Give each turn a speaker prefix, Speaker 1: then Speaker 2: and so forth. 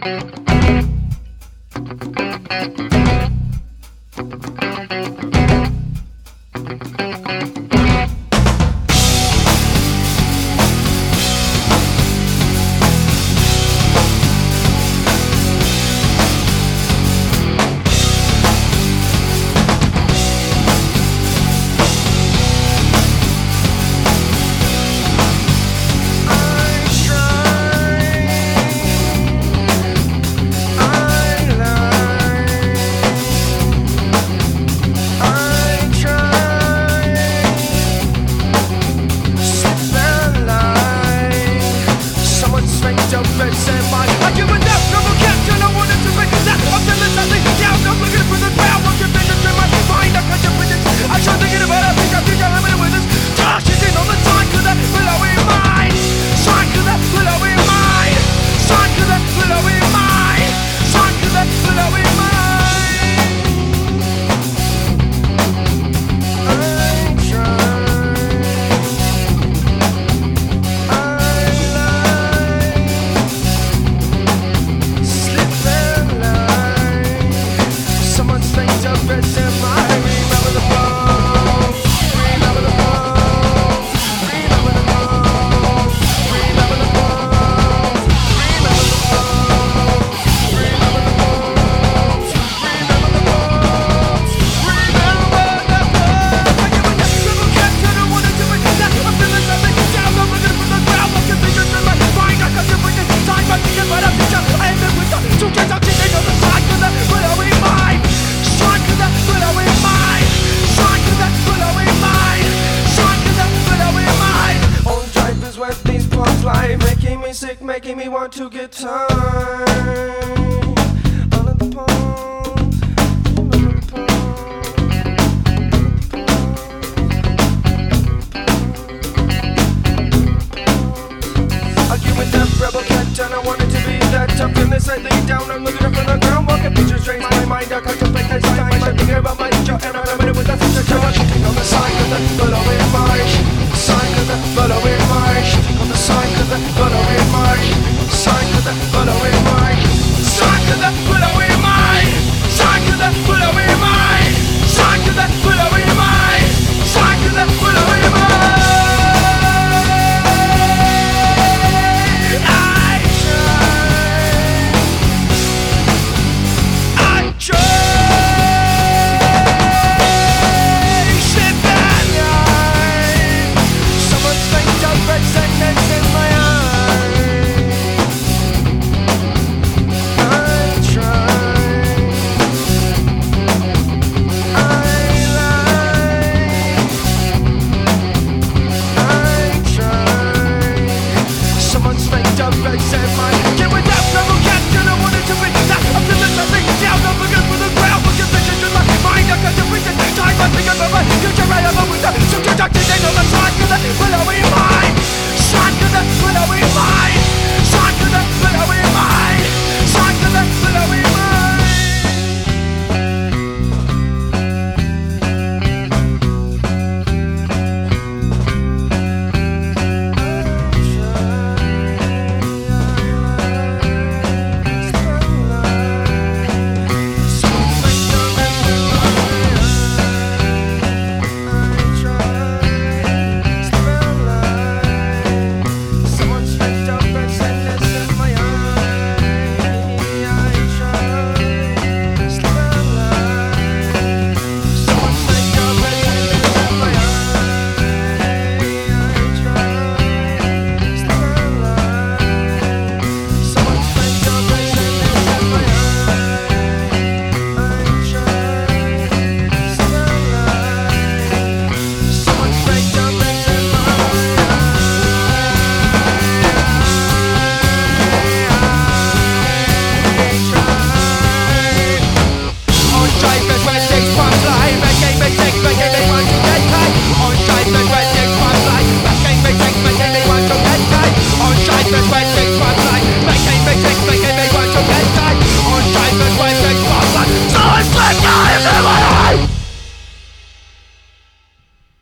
Speaker 1: Sick, making me want to get turned under the palms, under the palms. I give it that rebel cat and I wanted to be that tough. And they say lay down, I'm looking up from the ground, walking pictures drains my mind. I contemplate that time, I think about my future, and I remember with that future charge. On the side of the following march, side of the following march, on the side of the following march, side of the following march, side of the following march, side of the following march, side of the following march, side of the following march. Shine to the following mind.